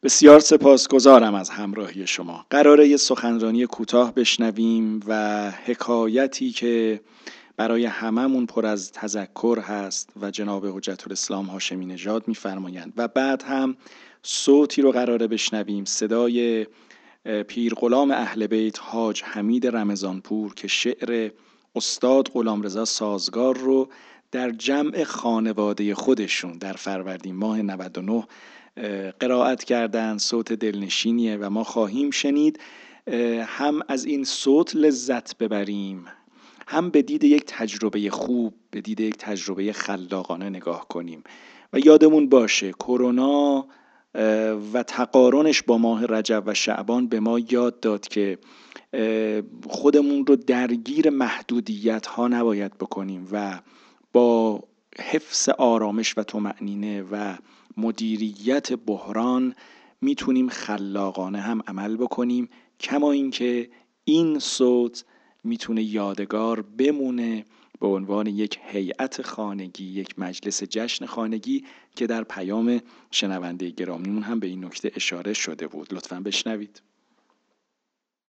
بسیار سپاسگزارم از همراهی شما. قراره یه سخنرانی کوتاه بشنویم و حکایتی که برای هممون پر از تذکر هست و جناب حجت الاسلام هاشمی نژاد می‌فرمایند و بعد هم صوتی رو قراره بشنویم، صدای پیر غلام اهل بیت حاج حمید رمضانپور که شعر استاد غلامرضا سازگار رو در جمع خانواده خودشون در فروردین ماه 99 قرائت کردن. صوت دلنشینیه و ما خواهیم شنید. هم از این صوت لذت ببریم، هم به دید یک تجربه خوب، به دید یک تجربه خلاقانه نگاه کنیم و یادمون باشه کرونا و تقارنش با ماه رجب و شعبان به ما یاد داد که خودمون رو درگیر محدودیت ها نباید بکنیم و با حفظ آرامش و طمأنینه و مدیریت بحران میتونیم خلاقانه هم عمل بکنیم، کما اینکه این صوت میتونه یادگار بمونه به عنوان یک هیئت خانگی، یک مجلس جشن خانگی که در پیام شنونده گرامیمون هم به این نکته اشاره شده بود. لطفاً بشنوید.